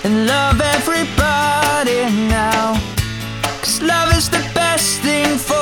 and love everybody now. 'Cause love is the best thing for